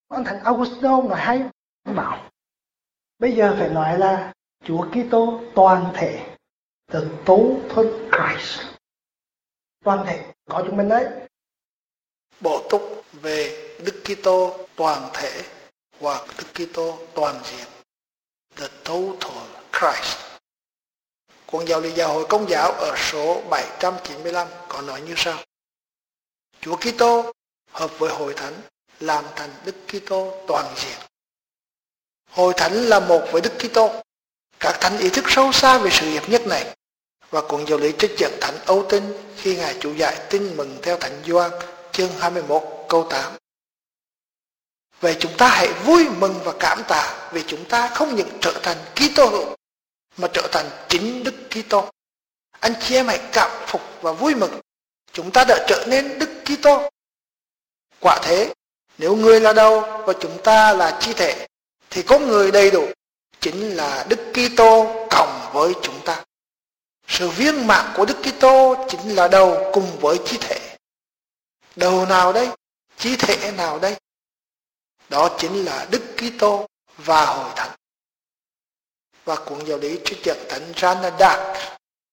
Ông Thánh Augustino nói hay, ông bảo bây giờ phải nói là Chúa Kitô toàn thể, the total Christ, toàn thể có chúng mình đấy. Bổ túc về Đức Kitô toàn thể hoặc Đức Kitô toàn diện, the total Christ. Cuốn giáo lý giáo hội Công giáo ở số 795 có nói như sau: Chúa Kitô hợp với hội thánh làm thành Đức Kitô toàn diện. Hội thánh là một với Đức Kitô. Các thánh ý thức sâu xa về sự hiệp nhất này, và cuốn giáo lý trích dẫn Thánh Âu Tinh khi Ngài chủ dạy tin mừng theo Thánh Gioan chương 21 câu 8. Vậy chúng ta hãy vui mừng và cảm tạ vì chúng ta không những trở thành Kitô hữu mà trở thành chính Đức Kitô. Anh chị em hãy cảm phục và vui mừng, chúng ta đã trở nên Đức Kitô. Quả thế, nếu người là đầu và chúng ta là chi thể, thì có người đầy đủ, chính là Đức Kitô cộng với chúng ta. Sự viên mãn của Đức Kitô chính là đầu cùng với chi thể. Đầu nào đây? Chi thể nào đây? Đó chính là Đức Kitô và hội thánh. Và cuốn giáo lý trích dẫn Thánh Jeanne d'Arc,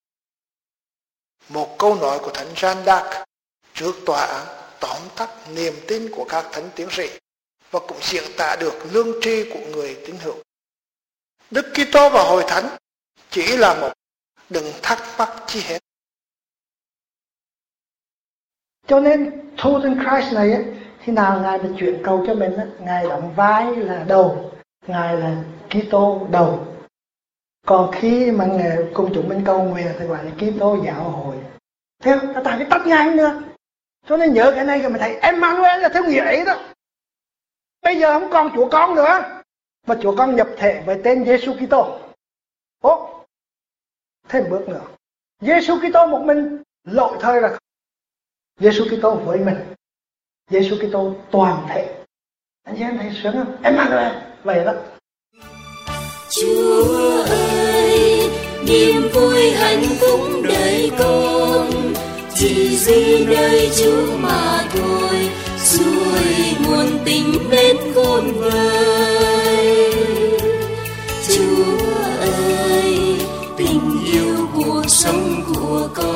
một câu nói của Thánh Jeanne d'Arc trước tòa án tóm tắt niềm tin của các thánh tiến sĩ và cũng diễn tả được lương tri của người tín hữu. Đức Kitô và hội thánh chỉ là một, đừng thắc mắc chi hết. Cho nên Total Christ này ấy, khi nào Ngài được chuyển cầu cho mình ấy, Ngài đóng vai là đầu, Ngài là Kitô đầu. Còn khi mà cùng chúng mình cầu nguyện thì gọi là Kitô giáo hội. Theo tại cái tắt Ngài nữa. Cho nên nhớ cái này thì mình thấy Emmanuel là theo nghĩa ấy đó. Bây giờ không còn Chúa Con nữa, mà Chúa Con nhập thể với tên Giêsu Kitô. Ố, thêm bước nữa. Giêsu Kitô một mình lỗi thời là Giêsu Kitô với mình. Giêsu Kitô toàn thể. Anh chị em thấy sướng không? Emmanuel vậy đó. Chúa ơi, niềm vui hạnh phúc đời con chỉ duy nơi Chúa mà thôi, suối nguồn tình mến khôn vời. Chúa ơi, tình yêu cuộc sống của con